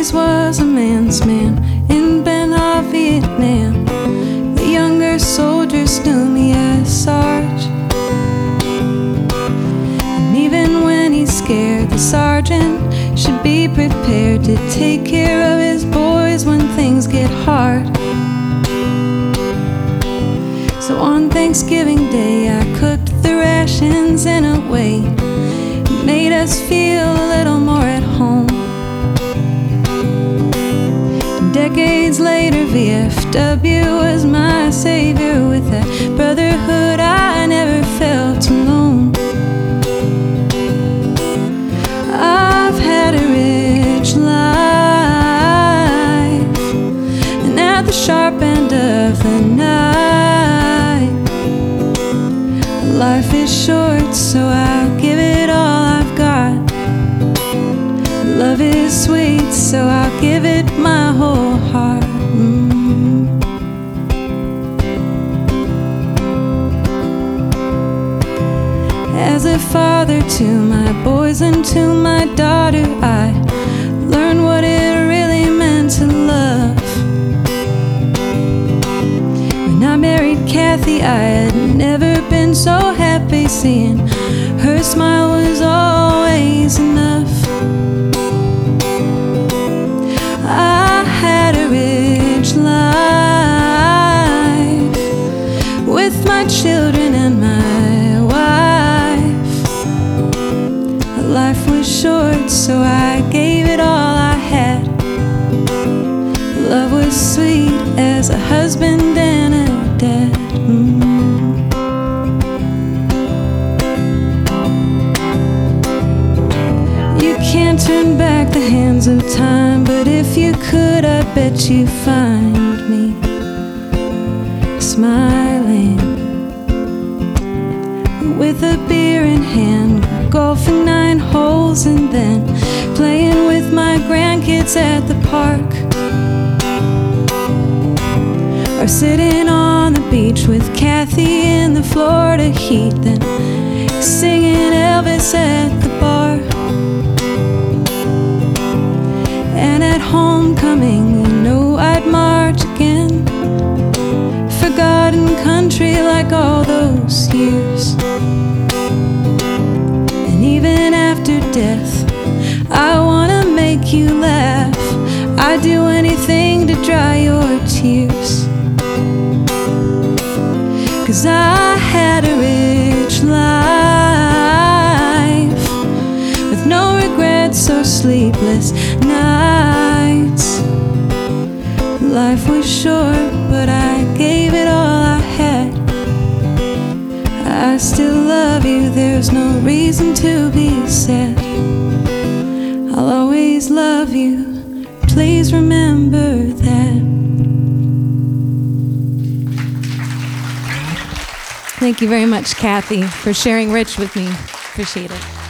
always was a man's man in Ben-Ah, Vietnam. The younger soldiers knew me as Sarge. And even when he's scared, the sergeant should be prepared to take care of his boys when things get hard. So on Thanksgiving Day, I cooked the rations in a way that made us feel a little more at home. And decades later, VFW was my savior. With that brotherhood, I never felt alone. I've had a rich life, and at the sharp end of the night, life is short, so I'll give it all I've got. Love is sweet, so I'll give it my whole heart. As a father to my boys and to my daughter, I learned what it really meant to love. When I married Kathy, I had never been so happy. Seeing her smile was always enough. I had a rich life with my children and my wife. Life was short, so I gave it all I had. Love was sweet as a husband and a dad. You can't turn back the hands of time, but if you could, I bet you'd find me smiling with a beer in hand, golfing 9 holes, and then playing with my grandkids at the park. Or sitting on the beach with Kathy in the Florida heat, then singing Elvis at the bar. And at homecoming, you know I'd march again, forgotten country like all those years. And even after death, I wanna make you laugh. I'd do anything to dry your tears. 'Cause I had a rich life with no regrets or sleepless nights. Life was short, but I gave it all I had. I still love you, there's no reason to be sad. I'll always love you, please remember that. Thank you very much, Kathy, for sharing Rich with me. Appreciate it.